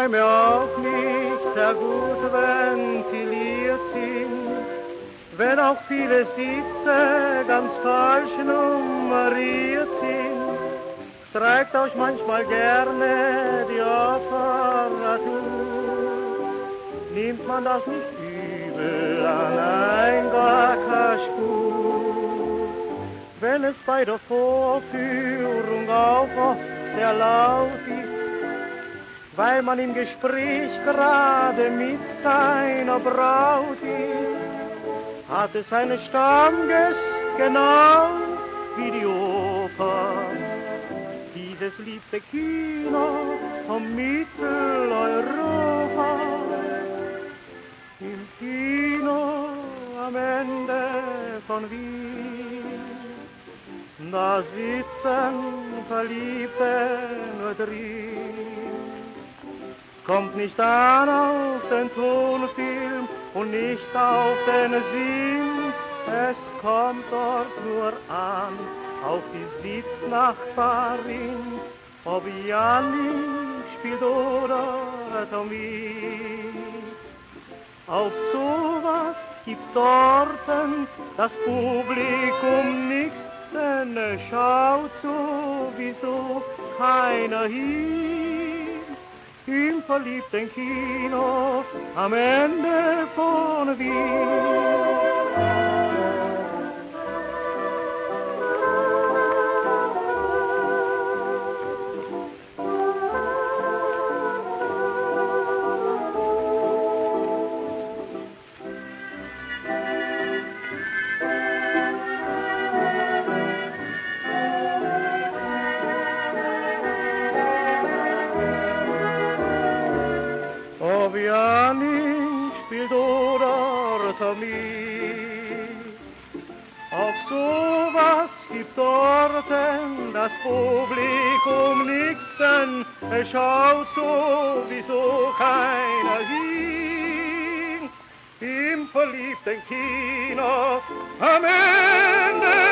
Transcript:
Räume auch nicht sehr gut ventiliert sind, wenn auch viele Sitze ganz falsch nummeriert sind, streikt euch manchmal gerne die Apparatur. Nimmt man das nicht übel an ein Gackerspur, wenn es bei der Vorführung auch oft sehr laut ist, weil man im Gespräch gerade mit seiner Braut ist, hat es seine Stammgäste genau wie die Oper. Dieses liebste Kino von Mitteleuropa. Im Kino am Ende von Wien, da sitzen Verliebte nur drin. Kommt nicht an auf den Tonfilm und nicht auf den Sinn, es kommt dort nur an auf die Sitznachbarin, ob Janni spielt oder Tommy. Auf sowas gibt dorten das Publikum nix, denn es schaut sowieso keiner hin. Im verliebten Kino am Ende von Wien. Ob Janni spielt oder Tommy, auf sowas gibt dorten das Publikum nix, denn es schaut sowieso keiner hin. Im verliebten Kino am Ende